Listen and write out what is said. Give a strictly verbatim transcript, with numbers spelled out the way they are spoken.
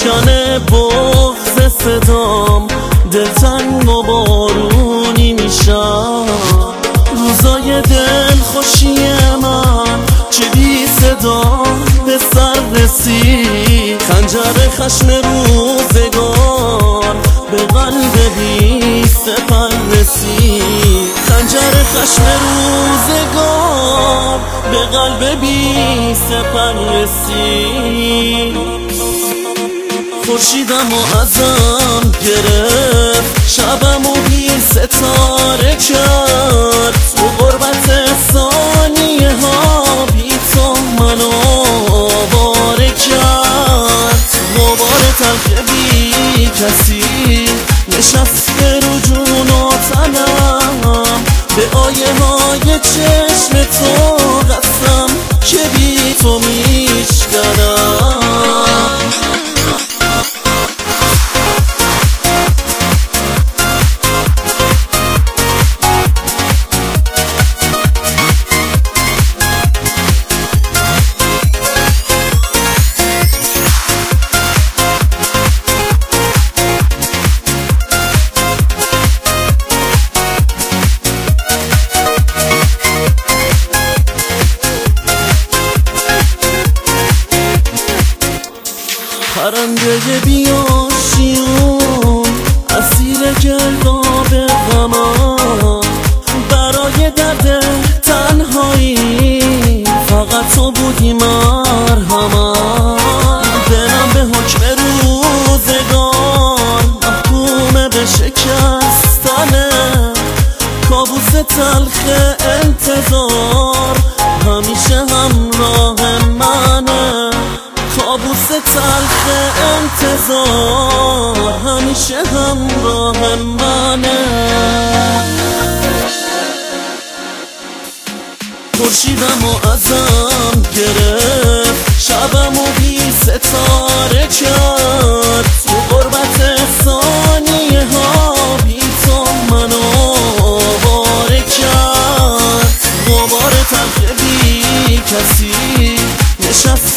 میکنه بغض صدام، دلتنگ و بارونی میشم. روزای دل خوشی من چه بی صدا به سر رسید، خنجر خشم روزگار به قلب بی سپر رسید، خنجر خشم روزگار به قلب بی سپر رسید. خورشیدم و ازم گرفت، شبم و بی ستاره کرد، تو غربت ثانیه ها بی تو منو آواره کرد. غبار تلخ بی کسی نشسته رو جون و تنم، به آیه های چشم تو قسم که بی تو میشکنم. پرنده بیاشیون اسیر گرداب غمم، برای درد تنهایی فقط تو بودی مرهمم. دلم به حکم روزگار محکوم به شکستنه، کابوس تلخ انتظار همیشه همراه منه، کابوس تلخ انتظار همیشه همراه منه. خورشیدم و ازم گرفت، شبم و بی ستاره کرد، تو غربت ثانیه ها بی تو منو آواره کرد. غبار تلخ بی کسی نشست